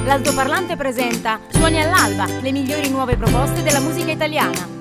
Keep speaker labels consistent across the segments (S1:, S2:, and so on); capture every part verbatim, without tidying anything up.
S1: L'altoparlante presenta Suoni all'alba, le migliori nuove proposte della musica italiana.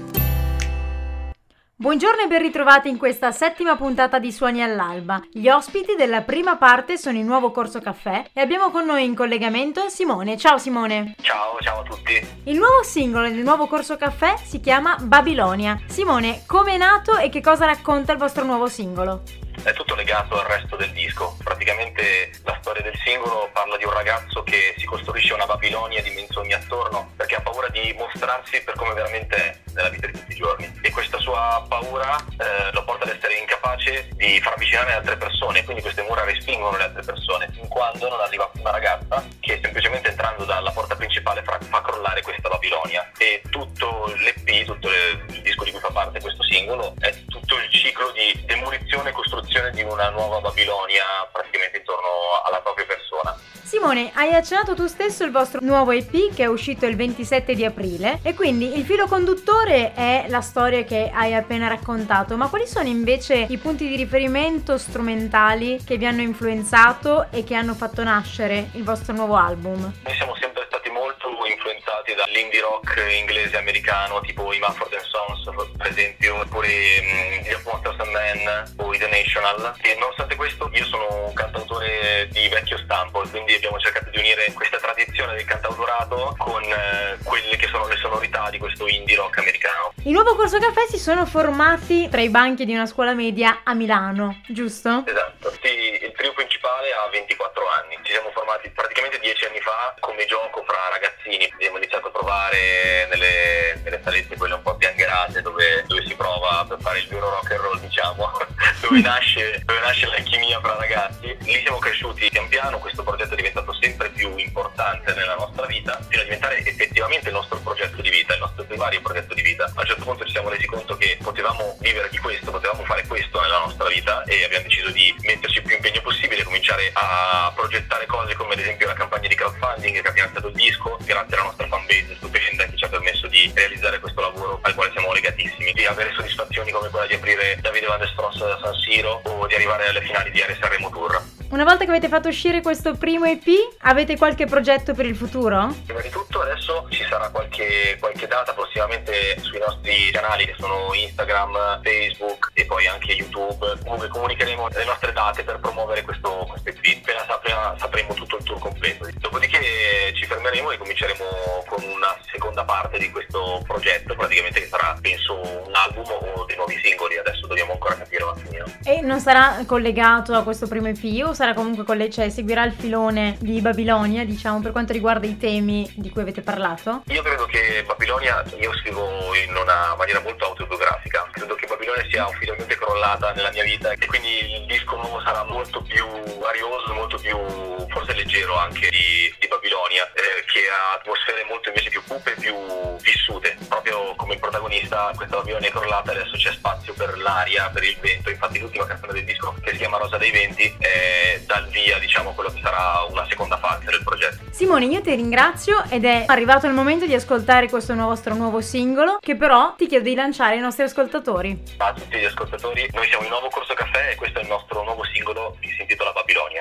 S1: Buongiorno e ben ritrovati in questa settima puntata di Suoni all'alba. Gli ospiti della prima parte sono il Nuovo Corso Caffè e abbiamo con noi in collegamento Simone. Ciao Simone.
S2: Ciao, ciao a tutti.
S1: Il nuovo singolo del Nuovo Corso Caffè si chiama Babilonia. Simone, come è nato e che cosa racconta il vostro nuovo singolo?
S2: È tutto legato al resto del disco. Praticamente la storia del singolo parla di un ragazzo che si costruisce una Babilonia di menzogne attorno perché ha paura di mostrarsi per come veramente è nella vita di tutti i giorni, e questa sua paura eh, lo porta ad essere incapace di far avvicinare altre persone, quindi queste mura respingono le altre persone fin quando non arriva una ragazza che semplicemente entrando dalla porta principale fa, fa crollare questa Babilonia. E tutto l'E P, tutto il disco di cui fa parte questo singolo, è tutto il ciclo di demolizione e costruzione di una nuova Babilonia praticamente intorno alla propria persona.
S1: Simone, hai accennato tu stesso il vostro nuovo E P che è uscito il ventisette di aprile e quindi il filo conduttore è la storia che hai appena raccontato, ma quali sono invece i punti di riferimento strumentali che vi hanno influenzato e che hanno fatto nascere il vostro nuovo album?
S2: Noi siamo sempre stati molto influenzati dall'indie rock inglese e americano, tipo i Mumford and Sons per esempio, oppure um, gli Monsters and Men o i The National, e nonostante questo io sono un cantautore di vecchio stampo e quindi abbiamo cercato di unire questa tradizione del cantautorato con eh, quelle che sono le sonorità di questo indie rock americano.
S1: Il Nuovo Corso Caffè si sono formati tra i banchi di una scuola media a Milano, giusto?
S2: Esatto, sì, il trio principale ha ventiquattro anni, ci siamo formati praticamente dieci anni fa come gioco fra ragazzini, abbiamo iniziato a provare nelle, nelle salette quelle un po' piangherate dove, dove si prova per fare il vero rock and roll, diciamo, dove nasce, dove nasce l'alchimia fra ragazzi. Lì siamo cresciuti pian piano, questo progetto è diventato sempre più importante nella nostra vita, fino a diventare effettivamente il nostro progetto di vita, il nostro primario progetto di vita. A un certo punto ci siamo resi conto che potevamo vivere di questo, potevamo fare questo nella nostra vita e abbiamo deciso di metterci il più impegno possibile, cominciare a progettare cose come ad esempio la campagna di crowdfunding che ha finanziato il disco, grazie alla nostra fanbase stupenda che ci ha permesso di realizzare questo lavoro al quale siamo legatissimi, di avere soddisfazioni come quella di aprire Davide Van der Stross da San Siro o di arrivare alle finali di Ares Sanremo Tour.
S1: Una volta che avete fatto uscire questo primo E P, avete qualche progetto per il futuro?
S2: Prima di tutto adesso ci sarà qualche, qualche data prossimamente sui nostri canali che sono Instagram, Facebook e poi anche YouTube. Comunque comunicheremo le nostre date per promuovere questo, questo E P. Appena, appena sapremo tutto il tour completo. Dopodiché ci fermeremo e cominceremo con una seconda parte di questo progetto, praticamente che sarà penso un album o dei nuovi singoli. Adesso dobbiamo ancora capire un attimino.
S1: E non sarà collegato a questo primo E P o sarà comunque coll- cioè seguirà il filone di Babilonia, diciamo, per quanto riguarda i temi di cui avete parlato?
S2: Io credo che Babilonia, io scrivo in una maniera molto autobiografica, credo che Babilonia sia ufficialmente crollata nella mia vita e quindi il disco nuovo sarà molto più arioso, molto più forse leggero anche di, di Babilonia, eh, che ha atmosfere molto invece più cupe, più vissute. Proprio come protagonista questa Babilonia è crollata, adesso c'è spazio per l'aria, per il vento. Infatti l'ultima canzone del disco, che si chiama Rosa dei Venti, è dal via, diciamo, quello che sarà una seconda fase del progetto.
S1: Simone, io ti ringrazio ed è arrivato il momento di ascoltare questo nostro nuovo singolo, che però ti chiedo di lanciare ai nostri ascoltatori.
S2: A tutti gli ascoltatori, noi siamo il Nuovo Corso Caffè e questo è il nostro nuovo singolo che si intitola Babilonia.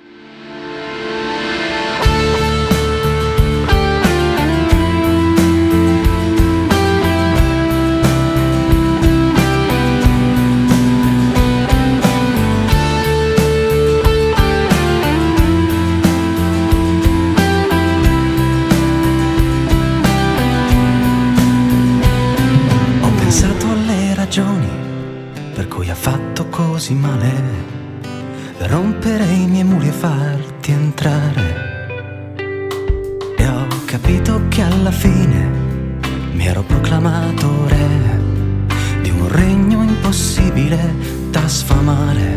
S3: Per cui ha fatto così male, per rompere i miei muri e farti entrare. E ho capito che alla fine mi ero proclamato re di un regno impossibile da sfamare.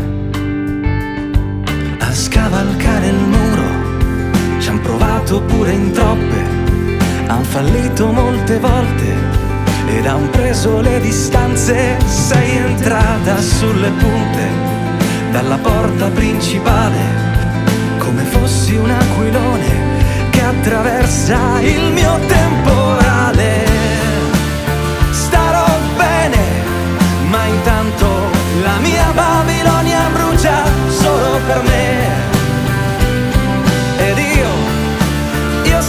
S3: A scavalcare il muro ci han provato pure in troppe, han fallito molte volte ed han preso le distanze. Sei entrata sulle punte dalla porta principale come fossi un aquilone che attraversa il mio temporale. Starò bene, ma intanto la mia Babilonia brucia solo per me. Ed io, io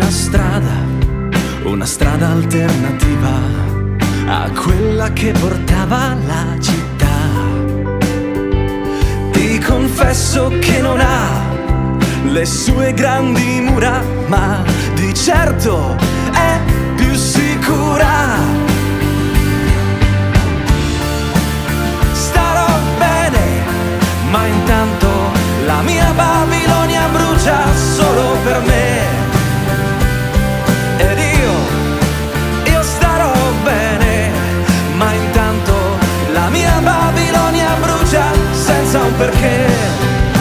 S3: una strada, una strada alternativa a quella che portava alla città. Ti confesso che non ha le sue grandi mura, ma di certo è più sicura. Starò bene, ma intanto la mia Babilonia brucia solo per me. Ed io, io starò bene, ma intanto la mia Babilonia brucia senza un perché.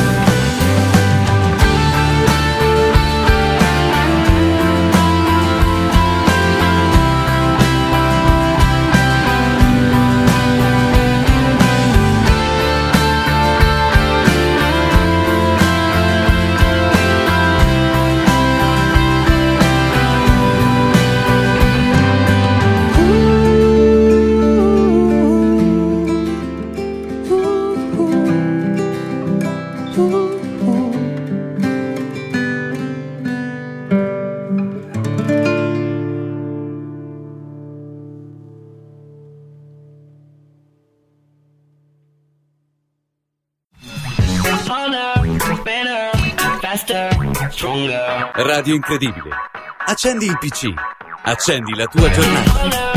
S4: Radio Incredibile. Accendi il P C. Accendi la tua giornata.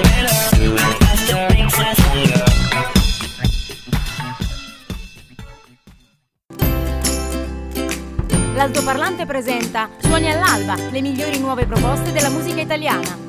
S1: L'altoparlante presenta Suoni all'alba, le migliori nuove proposte della musica italiana.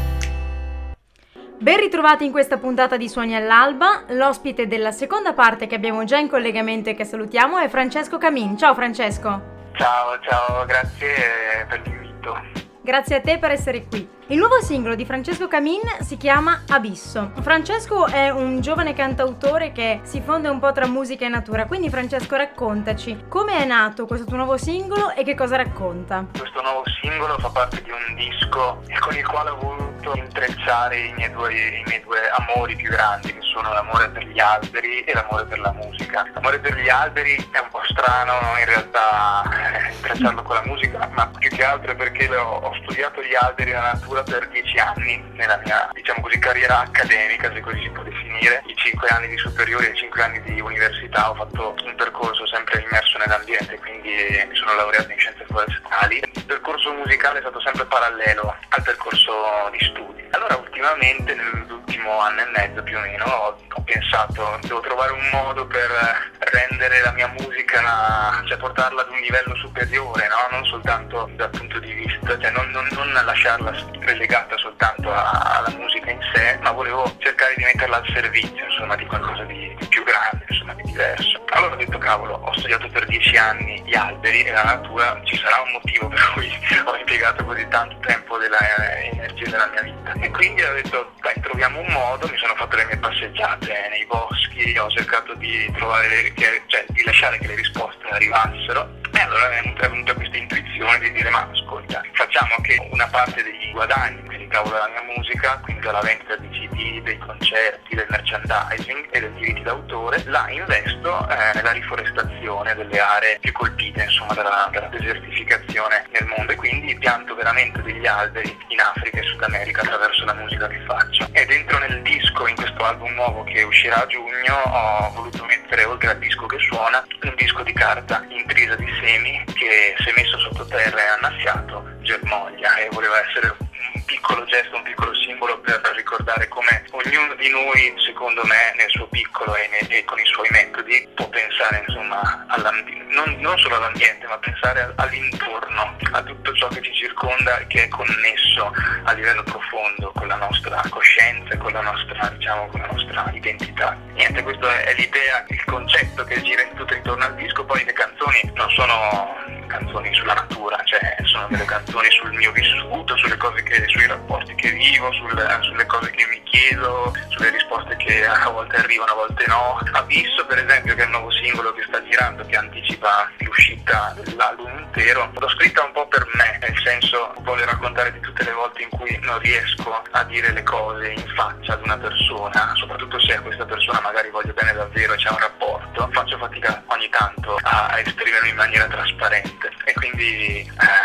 S1: Ben ritrovati in questa puntata di Suoni all'alba. L'ospite della seconda parte che abbiamo già in collegamento e che salutiamo è Francesco Camin. Ciao Francesco.
S5: Ciao, ciao, grazie per l'invito.
S1: Grazie a te per essere qui. Il nuovo singolo di Francesco Camin si chiama Abisso. Francesco è un giovane cantautore che si fonde un po' tra musica e natura, quindi Francesco, raccontaci come è nato questo tuo nuovo singolo e che cosa racconta.
S5: Questo nuovo singolo fa parte di un disco con il quale ho voluto intrecciare i miei due, i miei due amori più grandi, che sono l'amore per gli alberi e l'amore per la musica. L'amore per gli alberi è un po' strano in realtà eh, intrecciarlo con la musica, ma più che altro è perché ho, ho studiato gli alberi e la natura per dieci anni nella mia, diciamo così, carriera accademica, se così si può definire. I cinque anni di superiori e i cinque anni di università ho fatto un percorso sempre immerso nell'ambiente, quindi mi sono laureato in scienze forestali. Il percorso musicale è stato sempre parallelo al percorso di studi. Allora ultimamente, nell'ultimo anno e mezzo più o meno, ho, ho pensato devo trovare un modo per rendere la mia musica, cioè portarla ad un livello superiore, no? Non soltanto dal punto di vista, cioè non, non, non lasciarla relegata soltanto a, alla musica in sé, ma volevo cercare di metterla al servizio, insomma, di qualcosa di, di più grande, insomma, di diverso. Allora ho detto, cavolo, ho studiato per dieci anni gli alberi e la natura, ci sarà un motivo per cui ho impiegato così tanto tempo della eh, energia della mia vita. E quindi ho detto, dai, troviamo un modo. Mi sono fatto le mie passeggiate nei boschi, ho cercato di trovare, che, cioè di lasciare che le risposte arrivassero. E allora è venuta, è venuta questa intuizione di dire, ma ascolta, facciamo che una parte degli guadagni che ricavo dalla mia musica, quindi dalla vendita di C D, dei concerti, del merchandising e dei diritti d'autore, la investo eh, nella riforestazione delle aree più colpite, insomma, dalla, dalla desertificazione nel mondo, e quindi pianto veramente degli alberi in Africa e Sud America attraverso la musica che faccio. E dentro nel disco, in questo album nuovo che uscirà a giugno, ho voluto mettere, oltre al disco che suona, un disco di carta intrisa di semi che, se messo sottoterra e annaffiato, germoglia, e voleva essere un piccolo gesto, un piccolo simbolo per ricordare come ognuno di noi, secondo me, nel suo piccolo e, ne, e con i suoi metodi, può pensare, insomma, non, non solo all'ambiente, ma pensare all'intorno, a tutto ciò che ci circonda e che è connesso a livello profondo con la nostra coscienza e con la nostra, diciamo, con la nostra identità. Niente, questo è, è l'idea, il concetto che gira in tutto intorno al disco. Poi le canzoni non sono canzoni sulla natura, cioè sono delle canzoni sul mio vissuto, sulle cose che, sui rapporti che vivo, sul, sulle cose che mi chiedo, sulle risposte che a volte arrivano, a volte no. Abisso, per esempio, che è il nuovo singolo che sta girando, che anticipa l'uscita dell'album intero, l'ho scritta un po' per me, nel senso, voglio raccontare di tutte le volte in cui non riesco a dire le cose in faccia ad una persona, soprattutto se a questa persona magari voglio bene davvero e c'è un rapporto, faccio fatica ogni tanto a esprimermi in maniera trasparente, e quindi eh,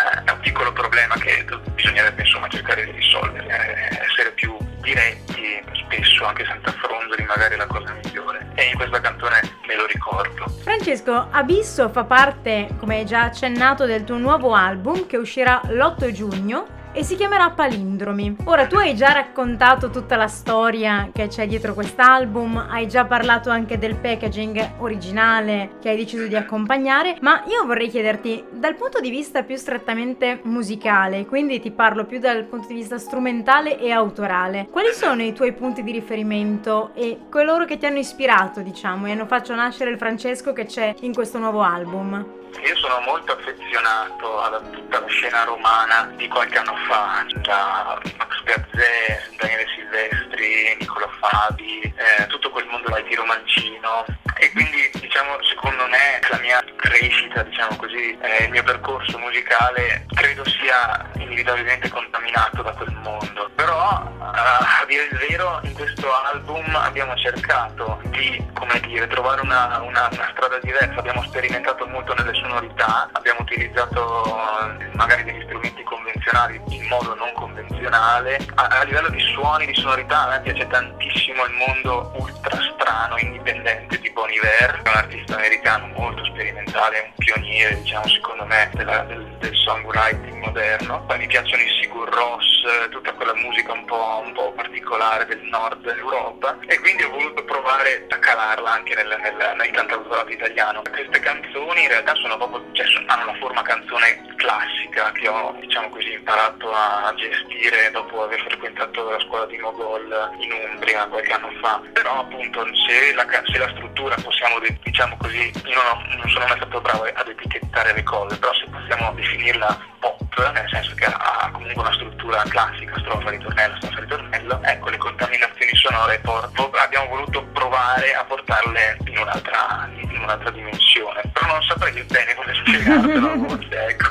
S5: piccolo problema che bisognerebbe insomma cercare di risolvere, eh, essere più diretti spesso, anche senza fronzoli, magari è la cosa migliore, e in questa canzone me lo ricordo.
S1: Francesco, Abisso fa parte, come hai già accennato, del tuo nuovo album che uscirà l'otto giugno e si chiamerà Palindromi. Ora, tu hai già raccontato tutta la storia che c'è dietro quest'album, hai già parlato anche del packaging originale che hai deciso di accompagnare, ma io vorrei chiederti, dal punto di vista più strettamente musicale, quindi ti parlo più dal punto di vista strumentale e autorale, quali sono i tuoi punti di riferimento e coloro che ti hanno ispirato, diciamo, e hanno fatto nascere il Francesco che c'è in questo nuovo album?
S5: Io sono molto affezionato alla tutta la scena romana di qualche anno fa, da Max Gazzè, Daniele Silvestri, Nicola Fabi, eh, tutto quel mondo di romancino, e quindi diciamo secondo me la mia crescita, diciamo così, eh, il mio percorso musicale credo sia inevitabilmente contaminato da quel mondo. Però eh, a dire il vero, in questo album abbiamo cercato di, come dire, trovare una, una, una strada diversa, abbiamo sperimentato molto nelle sonorità, abbiamo utilizzato magari degli strumenti convenzionali in modo non convenzionale. A, a livello di suoni, di sonorità, a me piace tantissimo il mondo ultra strano, indipendente di Bon Iver, è un artista americano molto sperimentale, un pioniere, diciamo, secondo me, della, del, del songwriting moderno. Poi mi piacciono i Sigur Rós, tutta quella musica un po', un po' particolare del nord Europa, e quindi ho voluto provare a calarla anche nel, nel, nel cantautorato italiano. Queste canzoni in realtà sono proprio, cioè, hanno la forma canzone classica che ho, diciamo così, imparato a gestire dopo aver frequentato la scuola di Mogol in Umbria qualche anno fa. Però appunto se la, se la struttura possiamo, diciamo così, io non, ho, non sono mai stato bravo ad etichettare le cose, però se possiamo definirla pop, nel senso che ha comunque una struttura classica, strofa, ritornello, strofa, ritornello, ecco, le contaminazioni sonore porto, abbiamo voluto provare a portarle in un'altra, in un'altra dimensione, però non saprei bene come spiegartelo, forse, ecco.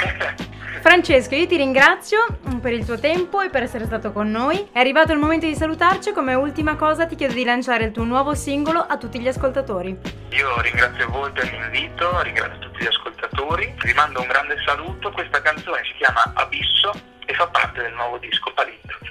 S1: Francesco, io ti ringrazio per il tuo tempo e per essere stato con noi. È arrivato il momento di salutarci. Come ultima cosa ti chiedo di lanciare il tuo nuovo singolo a tutti gli ascoltatori.
S5: Io ringrazio voi per l'invito, ringrazio tutti gli ascoltatori, vi mando un grande saluto. Questa canzone si chiama Abisso e fa parte del nuovo disco Palindromi.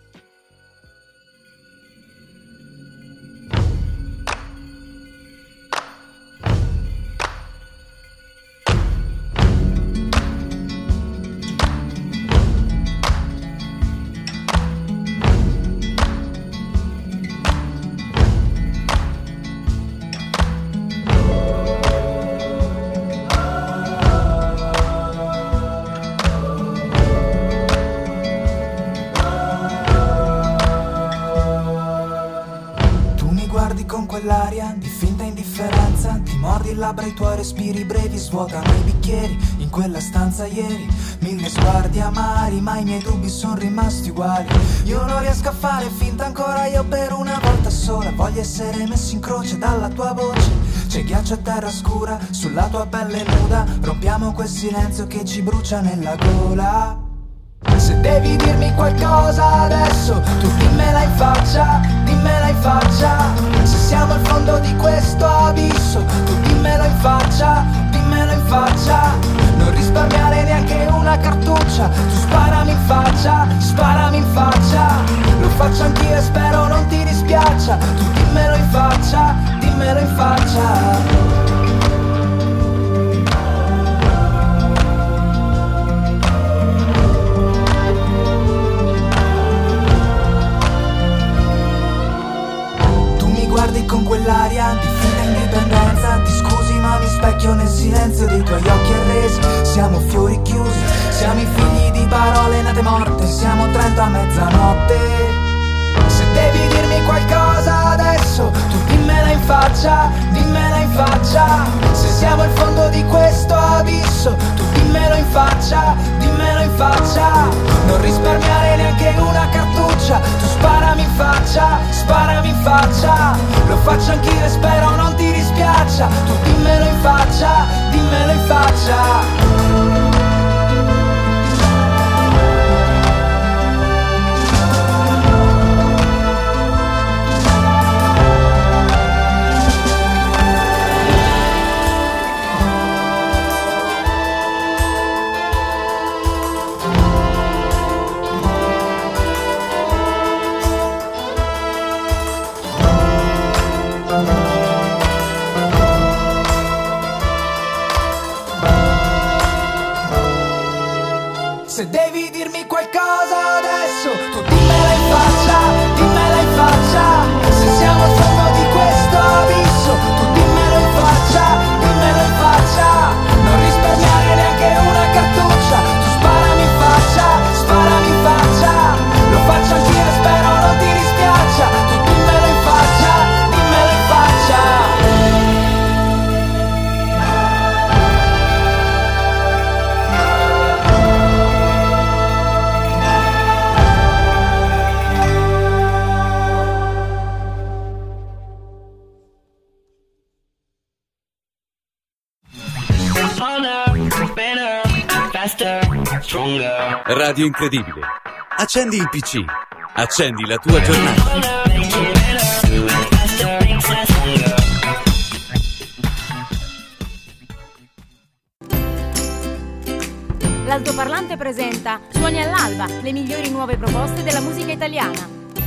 S3: Quell'aria di finta indifferenza, ti mordi il labbra, i tuoi respiri brevi svuotano i bicchieri. In quella stanza ieri mille sguardi amari, ma i miei dubbi sono rimasti uguali. Io non riesco a fare finta ancora io per una volta sola, voglio essere messo in croce dalla tua voce. C'è ghiaccio a terra scura sulla tua pelle nuda, rompiamo quel silenzio che ci brucia nella gola. Se devi dirmi qualcosa adesso, tu dimmela in faccia, dimmela in faccia. Se siamo al fondo di questo abisso, tu dimmelo in faccia, dimmelo in faccia. Non risparmiare neanche una cartuccia, tu sparami in faccia, sparami in faccia. Lo faccio anch'io e spero non ti dispiaccia, tu dimmelo in faccia, dimmelo in faccia. Guardi con quell'aria di finta indipendenza, ti scusi ma mi specchio nel silenzio dei tuoi occhi arresi. Siamo fiori chiusi, siamo i figli di parole nate morte, siamo trenta a mezzanotte. Se devi dirmi qualcosa adesso, tu dimmela in faccia, dimmela in faccia. Se siamo al fondo di questo abisso, tu dimmelo in faccia, dimmelo in faccia. Non risparmiare neanche una cartuccia, tu sparami in faccia, sparami in faccia. Lo faccio anch'io e spero non ti dispiaccia, tu dimmelo in faccia, dimmelo in faccia. Se devi dirmi qualcosa adesso, tu dimmela in faccia, dimmela in faccia. Se siamo al fondo di questo abisso, tu dimmelo in faccia, dimmelo in faccia. Non risparmiare neanche una cartuccia, tu sparami in faccia, sparami in faccia. Lo faccio anch'io e spero non ti dispiaccia. Tu dimmelo in faccia, dimmelo in faccia.
S4: Radio Incredibile. Accendi il P C. Accendi la tua giornata.
S1: L'altoparlante presenta Suoni all'alba, le migliori nuove proposte della musica italiana.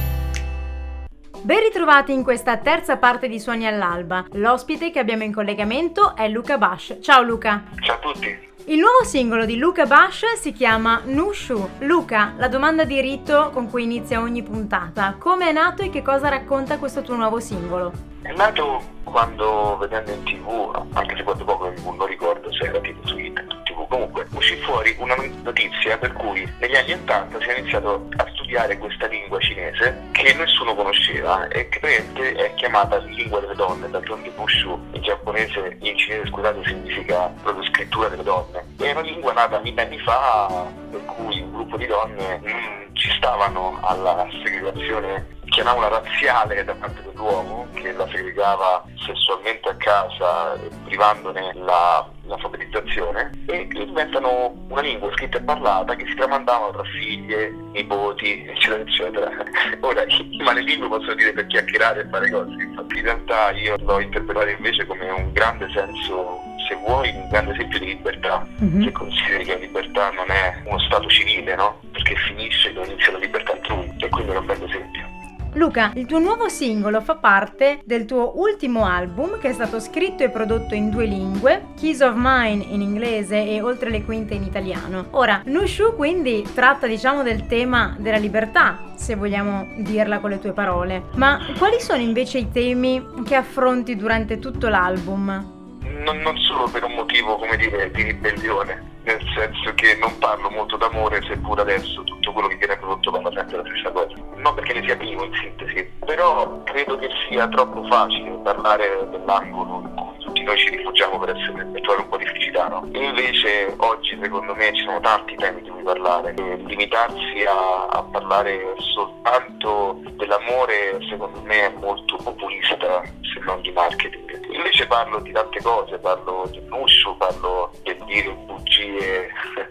S1: Ben ritrovati in questa terza parte di Suoni all'alba. L'ospite che abbiamo in collegamento è Luca Bash. Ciao Luca.
S5: Ciao a tutti.
S1: Il nuovo singolo di Luca Bash si chiama Nushu. Luca, la domanda di rito con cui inizia ogni puntata: come è nato e che cosa racconta questo tuo nuovo singolo?
S5: È nato quando, vedendo in tv, anche se guardo poco in tv, non ricordo se era tipo su internet, tv, comunque uscì fuori una notizia per cui negli anni ottanta si è iniziato a studiare questa lingua cinese che nessuno conosceva e che praticamente è chiamata lingua delle donne. D'altronde Bushu in giapponese, in cinese scusate, significa proprio scrittura delle donne. È una lingua nata mille anni fa, per cui un gruppo di donne non ci stavano alla segregazione, chiamiamola razziale, da parte dell'uomo, che la segregava sessualmente a casa, privandone la l'alfabetizzazione, e diventano una lingua scritta e parlata che si tramandavano tra figlie, nipoti, eccetera eccetera. Ora i malelingue possono dire per chiacchierare e fare cose, infatti in realtà io l'ho interpretato invece come un grande senso, se vuoi, un grande esempio di libertà, mm-hmm. che consideri che la libertà non è uno stato civile, no? Perché finisce dove inizia la libertà altrui, e quindi è un bel esempio.
S1: Luca, il tuo nuovo singolo fa parte del tuo ultimo album che è stato scritto e prodotto in due lingue, Keys of Mine in inglese e Oltre le quinte in italiano. Ora, Nushu quindi tratta, diciamo, del tema della libertà, se vogliamo dirla con le tue parole. Ma quali sono invece i temi che affronti durante tutto l'album?
S5: Non, non solo per un motivo, come dire, di ribellione, nel senso che non parlo molto d'amore, seppur adesso tutto quello che viene prodotto parla sempre la stessa cosa. Non perché ne sia privo, in sintesi, però credo che sia troppo facile parlare dell'angolo in cui tutti noi ci rifugiamo per essere per trovare un po' di felicità, no? E invece oggi secondo me ci sono tanti temi di cui parlare, e limitarsi a, a parlare soltanto dell'amore secondo me è molto populista, se non di marketing. Invece parlo di tante cose, parlo di Nushu, parlo del dire bugie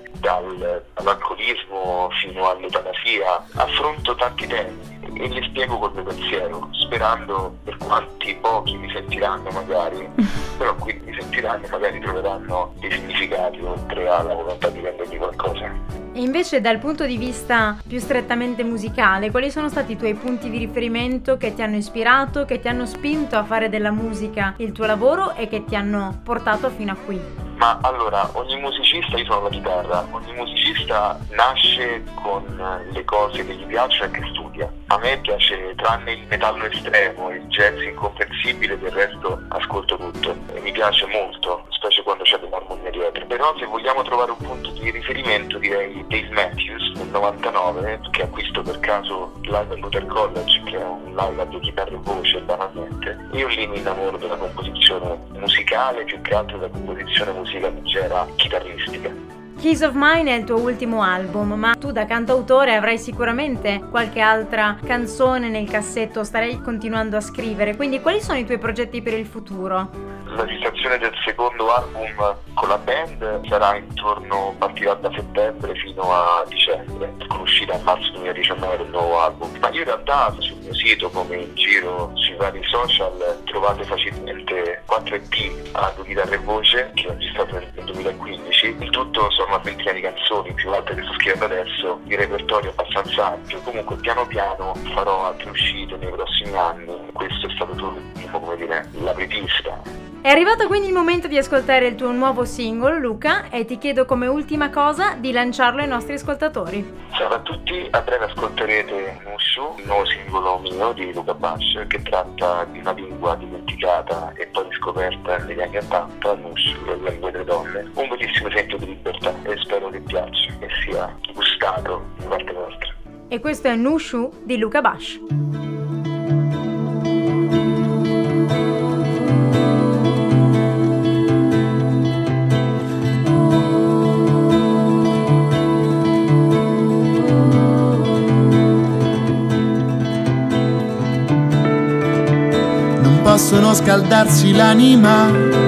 S5: dal, dall'alcolismo fino all'eutanasia, affronto tanti temi e li spiego col mio pensiero, sperando, per quanti pochi mi sentiranno magari, però qui mi sentiranno, magari troveranno dei significati oltre alla volontà di rendermi qualcosa.
S1: E invece dal punto di vista più strettamente musicale, quali sono stati i tuoi punti di riferimento che ti hanno ispirato, che ti hanno spinto a fare della musica il tuo lavoro e che ti hanno portato fino a qui?
S5: Ma allora, ogni musicista, io sono la chitarra, ogni musicista nasce con le cose che gli piacciono e che studia. A me piace, tranne il metallo estremo, il jazz incomprensibile, del resto ascolto tutto. E mi piace molto, specie quando c'è dell'armonia dietro. Però se vogliamo trovare un punto di riferimento, direi Dave Matthews nel novantanove, che acquisto per caso live al Luther College, che è un live a due chitarre e voce, banalmente. Io lì mi innamoro della composizione musicale, più che altro della composizione musicale leggera, chitarristica.
S1: Keys of Mine è il tuo ultimo album, ma tu da cantautore avrai sicuramente qualche altra canzone nel cassetto, starei continuando a scrivere, quindi quali sono i tuoi progetti per il futuro?
S5: La registrazione del secondo album con la band sarà intorno, partirà da settembre fino a dicembre, con l'uscita a marzo duemiladiciannove del nuovo album. Ma io in realtà sul mio mio sito come in giro sui vari social trovate facilmente quattro E P a due chitarre e voce che ho registrato nel duemilaquindici. Il tutto sono una ventina di canzoni, più altre che sto scrivendo adesso, di repertorio abbastanza ampio. Comunque piano piano farò altre uscite nei prossimi anni. Questo è stato tutto, come dire, l'apripista.
S1: È arrivato quindi il momento di ascoltare il tuo nuovo singolo, Luca, e ti chiedo come ultima cosa di lanciarlo ai nostri ascoltatori.
S5: Ciao a tutti, a breve ascolterete Nushu, il nuovo singolo mio di Luca Bash, che tratta di una lingua dimenticata e poi riscoperta negli anni ottanta, Nushu, la lingua delle donne. Un bellissimo esempio di libertà e spero che piaccia e sia gustato da parte vostra.
S1: E questo è Nushu di Luca Bash.
S6: Possono scaldarsi l'anima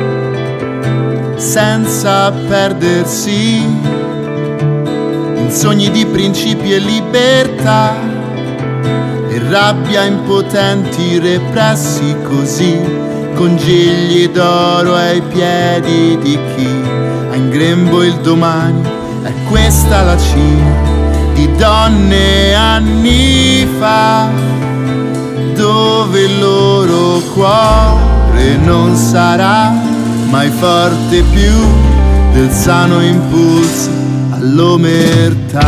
S6: senza perdersi in sogni di principi e libertà e rabbia impotenti repressi così, congegli d'oro ai piedi di chi ha in grembo il domani. È questa la Cina di donne anni fa, dove il loro cuore non sarà mai forte più del sano impulso all'omertà.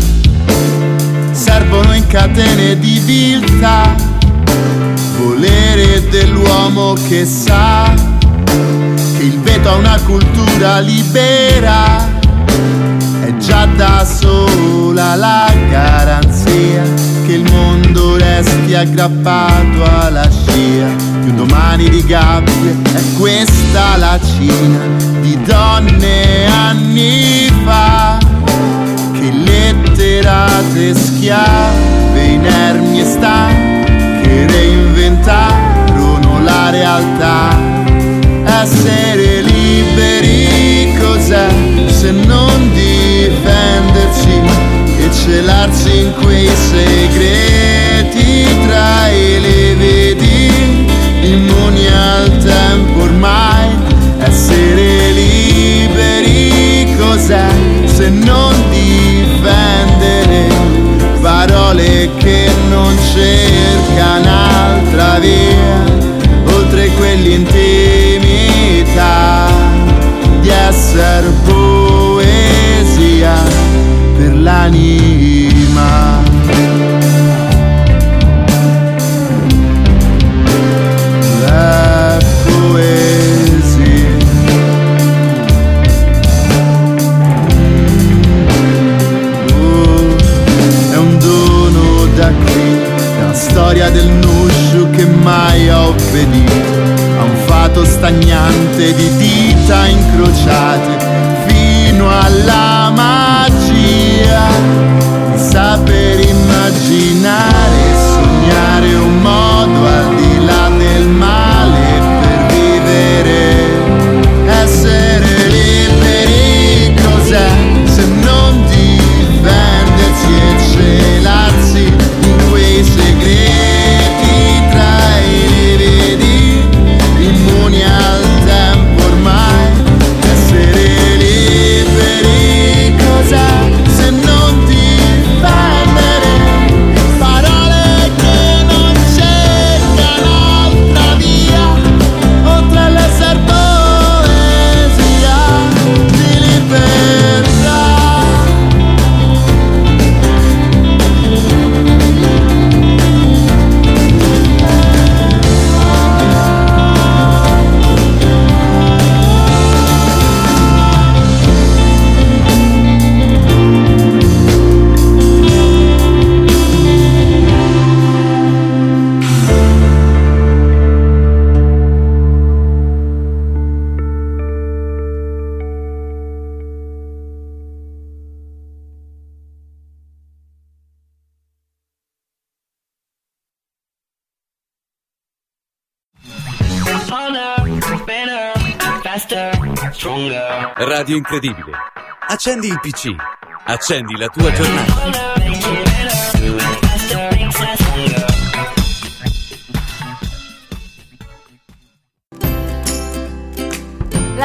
S6: Servono in catene di viltà, volere dell'uomo che sa che il veto a una cultura libera è già da sola la garanzia che il mondo resti aggrappato alla scia. Più domani di gabbie, è questa la Cina di donne anni fa, che letterate schiave, inermi e stanche reinventarono la realtà. Essere liberi cos'è se non difendersi e celarsi in quei segreti tra i lividi, immuni al tempo ormai. Essere liberi cos'è se non difendere parole che non cercano altra via oltre quell'intimità di essere poesia per l'anima. La poesia. Oh, è un dono da qui, è la storia del Nushu che mai ho obbedito a un fato stagnante di dita incrociate fino alla magia di saper immaginare e sognare un modo al di là del male per vivere. Essere liberi cos'è se non difendersi e celarsi in quei segreti tra i lividi, immuni al tempo ormai. Essere liberi cos'è se non difendere parole che non cercano altra via oltre l'essere poesia di libertà.
S4: Radio Incredibile. Accendi il P C. Accendi la tua giornata.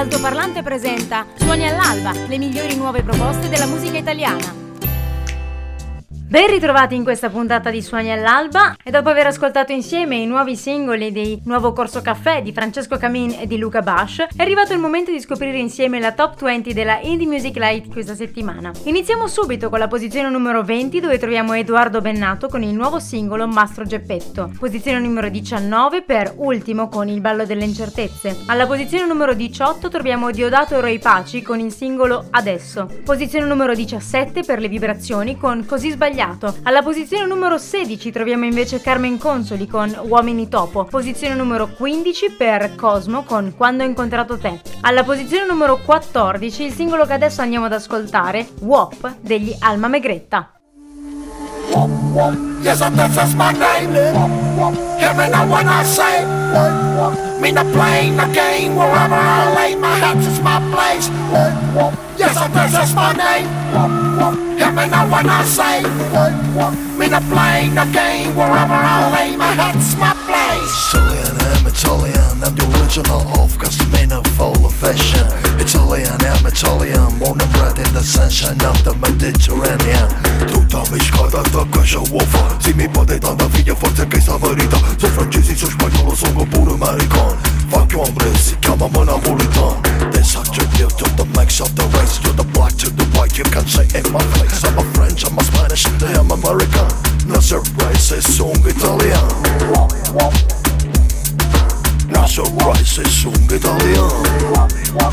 S1: L'altoparlante presenta Suoni all'alba, le migliori nuove proposte della musica italiana. Ben ritrovati in questa puntata di Suoni all'alba, e dopo aver ascoltato insieme i nuovi singoli di Nuovo Corso Caffè di Francesco Camin e di Luca Bash, è arrivato il momento di scoprire insieme la top venti della Indie Music Light questa settimana. Iniziamo subito con la posizione numero venti, dove troviamo Edoardo Bennato con il nuovo singolo Mastro Geppetto. Posizione numero diciannove per Ultimo con Il ballo delle incertezze. Alla posizione numero diciotto troviamo Diodato Roy Paci con il singolo Adesso. Posizione numero diciassette per Le Vibrazioni con Così Sbagliato. Alla posizione numero sedici troviamo invece Carmen Consoli con Uomini Topo. Posizione numero quindici per Cosmo con Quando ho incontrato te. Alla posizione numero quattordici il singolo che adesso andiamo ad ascoltare, W O P degli Alma Megretta.
S7: Yes, and this is my name. Hear me now when I say, me not playing the game. Wherever I lay my hat is my place. Yes, and this is my name. Hear me now when I say, me not playing the game. Wherever I lay my hat is my place.
S8: Italian, I'm Italian, I'm the original of Cosmina full of fashion. Italian, I'm Italian, born and bred in the sunshine of the Mediterranean. Tutta mi scorda da questa uova, se mi potete tanta figlia forse che sta verità. Sono francesi, sono spagnolo, sono pure americano. Fuck your hombre, si chiamano napolitano. They're such a gift to the mix of the race. You're the black to the white, you can say in my face. I'm a French, I'm a Spanish, I'm American. No surprise, sono italiano. No surprise, sono italiano.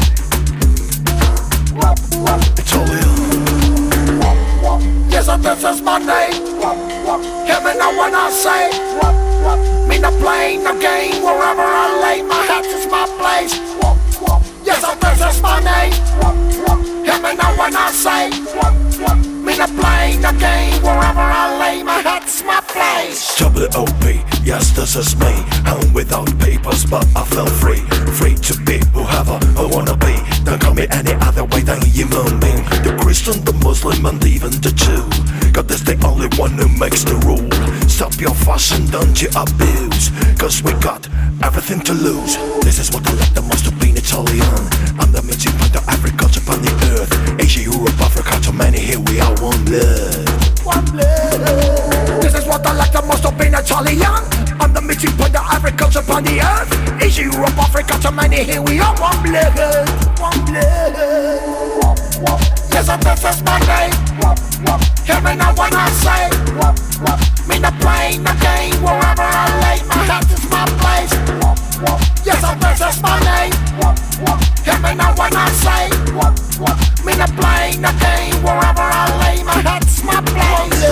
S8: Italiano.
S7: Yes, and this is my name. Hear me now when I say, me not playing the game. Wherever I lay my hat is my place. Yes, and this is my name. Hear me now when I say, me not playing the game. Wherever I lay my hat is my place.
S8: W O P, yes, this is me. Home without papers, but I feel free. Free to be whoever I wanna be. Don't call me any other way than human being. The Christian, the Muslim, and even the Jew. God is the only one who makes the rule. Stop your fussing, don't you abuse. Cause we got everything to lose. This is what I like the most, to be an Italian. I'm the meeting point of every culture upon the earth. Asia, Europe, Africa, too many, here we are, one blood.
S7: One blood. This is what I like the most, of being Italian. I'm the meeting point of every culture upon the earth. Asia, Europe, Africa, too many, here we are, one blood. One blood. Yes, and this is my name. Hear me now when I say, me not playing the game. Wherever I lay my hat is my place. Yes, and this is my name. Hear me now when I say, me not playing the game. Wherever I lay my hat is my place.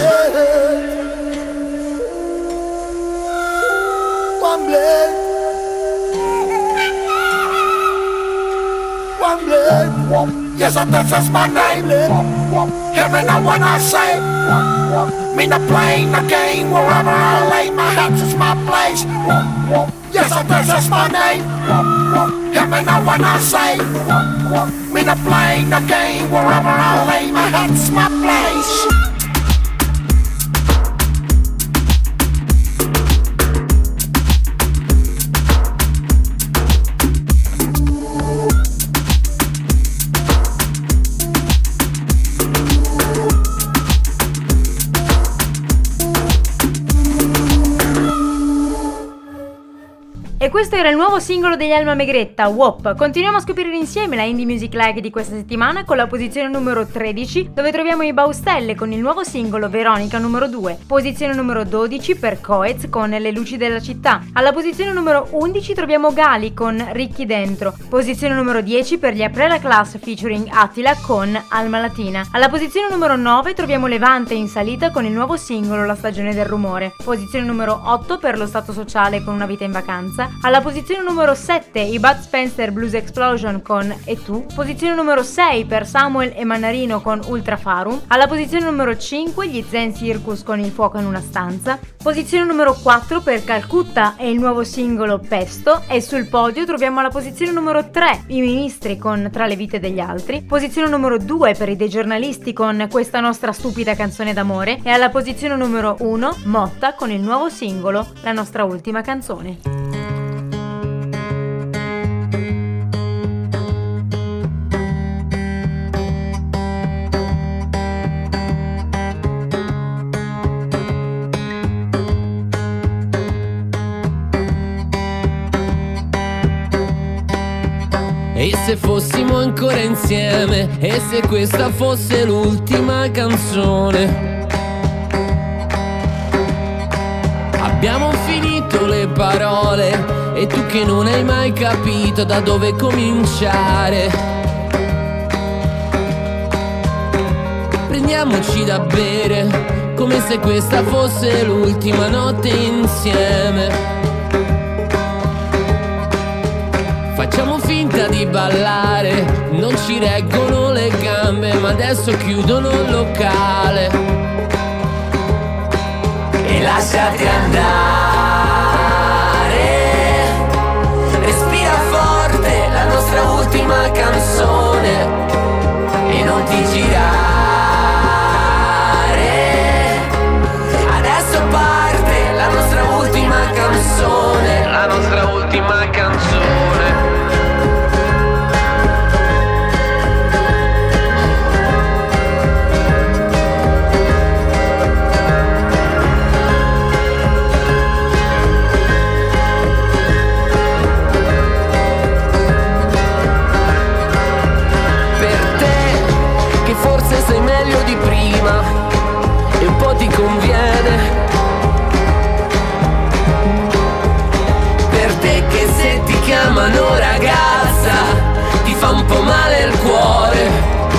S7: One blood. One blood. Yes, and this is my name. Hear me now when I say, me not playing the game. Wherever I lay my hat is my place. Yes, and this is my name. Hear me now when I say, me not playing the game. Wherever I lay my hat is my place.
S1: E questo era il nuovo singolo degli Alma Megretta, W O P. Continuiamo a scoprire insieme la Indie Music Like di questa settimana con la posizione numero tredici, dove troviamo i Baustelle con il nuovo singolo Veronica numero due. Posizione numero dodici per Coez con Le luci della città. Alla posizione numero undici troviamo Gali con Ricchi dentro. Posizione numero dieci per gli Aprella Class featuring Attila con Alma Latina. Alla posizione numero nove troviamo Levante in salita con il nuovo singolo La stagione del rumore. Posizione numero otto per Lo Stato Sociale con Una vita in vacanza. Alla posizione numero sette i Bud Spencer Blues Explosion con E tu. Posizione numero sei per Samuel e Mannarino con Ultra Farum. Alla posizione numero cinque gli Zen Circus con Il fuoco in una stanza. Posizione numero quattro per Calcutta e il nuovo singolo Pesto. E sul podio troviamo alla posizione numero tre i Ministri con Tra le vite degli altri. Posizione numero due per i dei giornalisti con Questa nostra stupida canzone d'amore. E alla posizione numero uno Motta con il nuovo singolo La nostra ultima canzone.
S9: se fossimo ancora insieme e se questa fosse l'ultima canzone. Abbiamo finito le parole e tu che non hai mai capito da dove cominciare. Prendiamoci da bere come se questa fosse l'ultima notte insieme. Facciamo finta di ballare, non ci reggono le gambe, ma adesso chiudono il locale. E lasciati andare, respira forte la nostra ultima canzone e non ti girare. Adesso parte la nostra ultima canzone, la nostra ultima canzone. Forse sei meglio di prima e un po' ti conviene. Per te che se ti chiamano ragazza ti fa un po' male il cuore.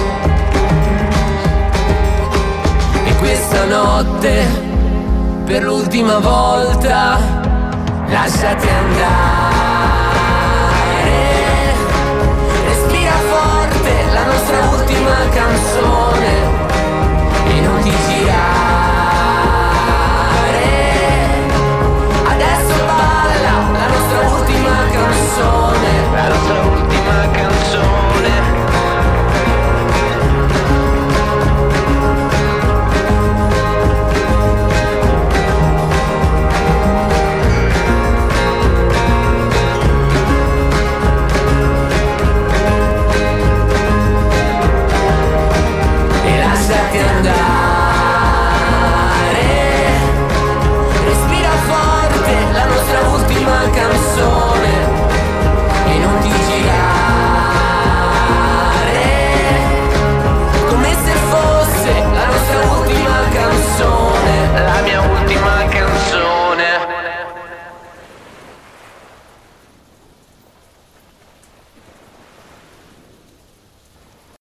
S9: E questa notte per l'ultima volta lasciati andare. La nostra ultima canzone e non ti girare. Adesso balla la nostra ultima canzone, la nostra ultima canzone. Lasciati andare.